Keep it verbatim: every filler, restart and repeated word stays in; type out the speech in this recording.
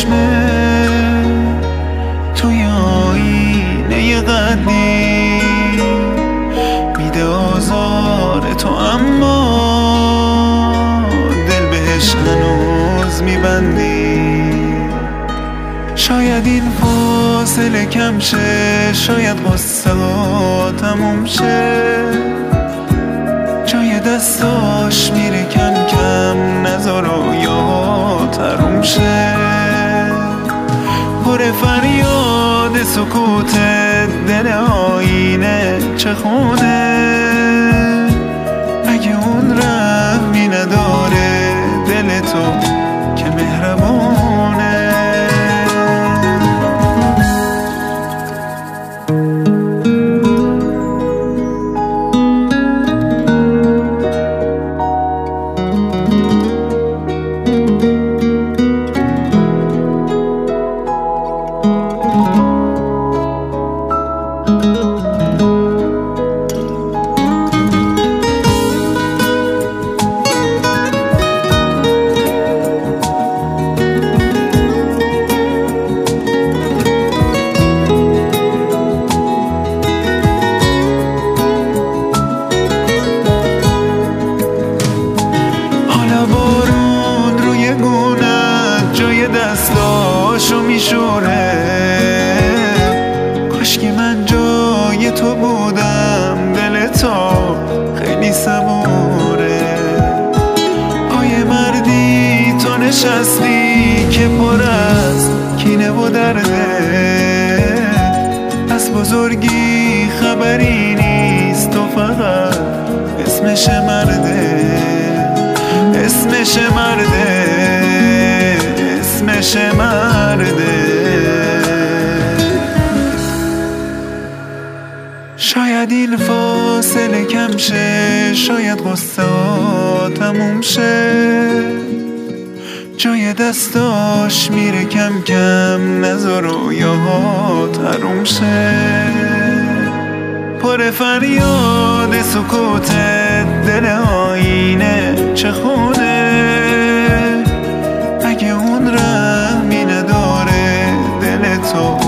تشنه توی آینه قدیم میده آزار تو، اما دل بهش هنوز میبندی. شاید این فاصله کم شه، شاید غصه ها تموم شه، جای دستاش میره کم کم، نذار رویات حروم شه. پر فریاد سکوت دل آینه چه خونه، اگه اون رحمی نداره دل تو که مهربونه. بارون روی گونت جای دستاشو میشوره، کاش که من جای تو بودم، دل تو خیلی صبوره. پای مردی تو نشستی که پر از کینه و درده، از بزرگی خبری نیست، تو فقط اسمش مرده، اسمش مرده، اسمش مرده. شاید این فاصله کم شه، شاید غصه ها تموم شه، جای دستاش میره کم کم، نذار رویاهات حروم شه. پر فریاد سکوت دل آینه چه خونه، اگه اون رحمی نداره دل تو